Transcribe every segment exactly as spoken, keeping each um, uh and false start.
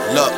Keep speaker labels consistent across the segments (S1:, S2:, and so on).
S1: Look,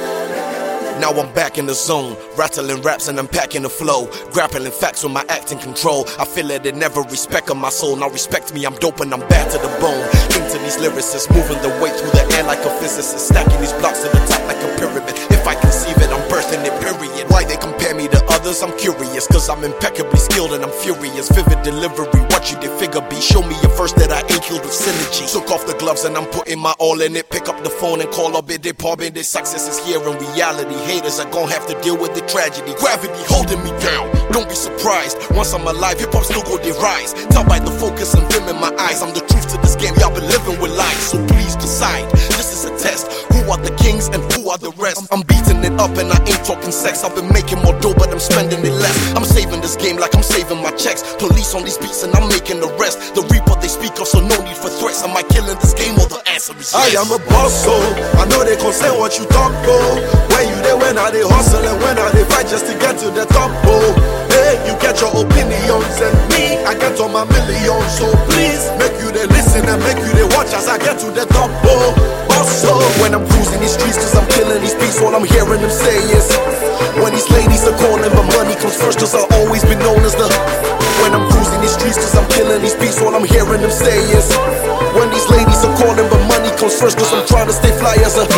S1: now I'm back in the zone, rattling raps and unpacking the flow, grappling facts with my acting control. I feel it, they never respect on my soul. Now respect me, I'm dope and I'm bad to the bone. Into these lyricists, moving the weight through the air like a physicist, stacking these blocks to the top like a pyramid. If I conceive it, I'm birthing it, period. Why they compare me to others, I'm curious, cause I'm impeccably skilled and I'm furious. Vivid delivery, what you did figure be. Show me a verse that I ain't killed with synergy. Took off the gloves and I'm putting my all in it. Pick up the phone and call up it, they pub in. This success is here in reality. Haters are gon' have to deal with the tragedy. Gravity holding me down, don't be surprised. Once I'm alive, hip-hop still go they rise. Tell by the focus and vim in my eyes, I'm the truth to this game, y'all been living with lies. So please decide, this is a test. Who are the kings and who are the rest? I'm beating it up and I ain't talking sex. I've been making more dough but I'm spending it less. I'm saving this game like I'm saving my checks. Police on these beats and I'm making the rest. The reaper they speak of, so no need for threats. Am I killing this game? Well, the answer is yes.
S2: I am a boss, so I know they concern what you talk, oh. When you there, when are they hustle and when are they fight just to get to the top, oh. Hey, you get your opinions and me, I get on my millions. So please, make you they listen and make you they watch as I get to the top, oh. Boss, so when I'm cruising these streets cause I'm killing these beats, all I'm hearing them say is when these ladies are calling, but money comes first cause I've always been known as the. When I'm cruising these streets cause I'm killing these beats, all I'm hearing them say is when these ladies are calling, but money comes first cause I'm trying to stay fly as a.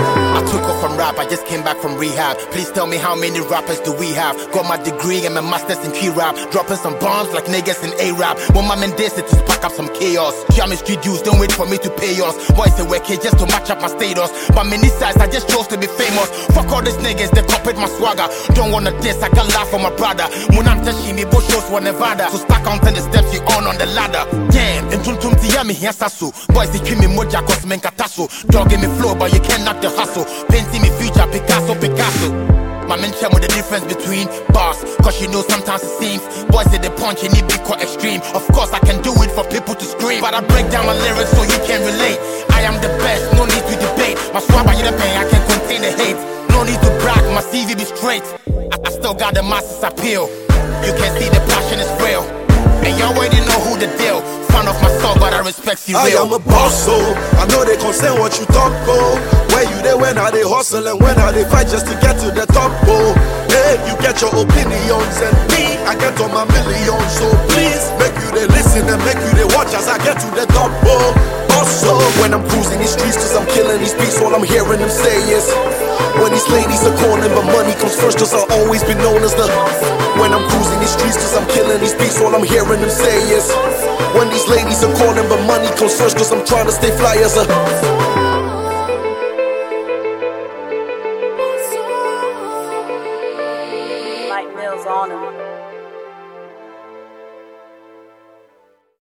S3: I took off from rap, I just came back from rehab. Please tell me how many rappers do we have? Got my degree and my masters in key rap, dropping some bombs like niggas in A-rap. Want my men this to spark up some chaos. Jamming street dudes, don't wait for me to pay us. Boys they work here just to match up my status. But many sides, I just chose to be famous. Fuck all these niggas, they copied my swagger. Don't wanna diss, I can laugh for my brother. When I'm touching me, both shows were Nevada. So start counting the steps you on on the ladder. Damn, and tum tum tia me here sasu. Boys they keep me moja cause men katasu. Dog in me flow, but you cannot the hustle. Painting me future, Picasso, Picasso. My men share with the difference between bars, cause you know sometimes it seems boys say they punch and it be quite extreme. Of course I can do it for people to scream, but I break down my lyrics so you can relate. I am the best, no need to debate. My swagger you the pain, I can contain the hate. No need to brag, my C V be straight. I, I still got the masses appeal. You can see the passion is real, and you already know who the deal. Fan of myself, but I respect you real.
S2: I am a boss, so I know they concern what you talk, oh. Where you there, when are they hustle and when are they fight just to get to the top, oh. Hey, you get your opinions and me, I get on my millions. So please, make you they listen and make you they watch as I get to the top, oh. Boss, so when I'm cruising these streets cause I'm killing these beats, all I'm hearing them say is when these ladies are calling, but money comes first cause I've always been known as the. When I'm cruising these streets cause I'm killing these beats, all I'm hearing them say is when these ladies are calling, but money comes first cause I'm trying to stay fly as a.